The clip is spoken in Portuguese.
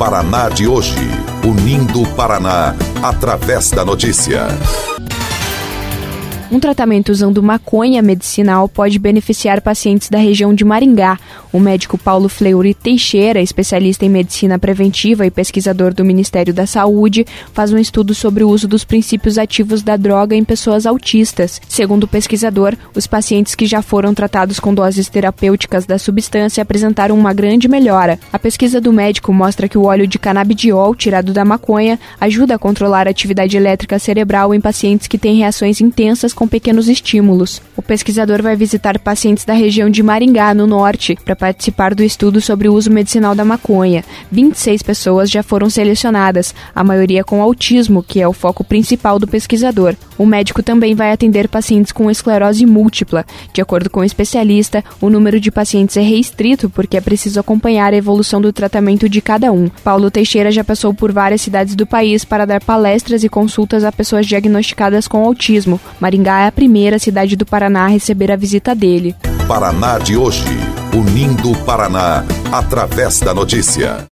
Paraná de hoje, unindo o Paraná através da notícia. Um tratamento usando maconha medicinal pode beneficiar pacientes da região de Maringá. O médico Paulo Fleury Teixeira, especialista em medicina preventiva e pesquisador do Ministério da Saúde, faz um estudo sobre o uso dos princípios ativos da droga em pessoas autistas. Segundo o pesquisador, os pacientes que já foram tratados com doses terapêuticas da substância apresentaram uma grande melhora. A pesquisa do médico mostra que o óleo de canabidiol tirado da maconha ajuda a controlar a atividade elétrica cerebral em pacientes que têm reações intensas com pequenos estímulos. O pesquisador vai visitar pacientes da região de Maringá, no norte, para participar do estudo sobre o uso medicinal da maconha. 26 pessoas já foram selecionadas, a maioria com autismo, que é o foco principal do pesquisador. O médico também vai atender pacientes com esclerose múltipla. De acordo com o especialista, o número de pacientes é restrito porque é preciso acompanhar a evolução do tratamento de cada um. Paulo Teixeira já passou por várias cidades do país para dar palestras e consultas a pessoas diagnosticadas com autismo. Maringá é a primeira cidade do Paraná a receber a visita dele. Paraná de hoje, unindo o Paraná através da notícia.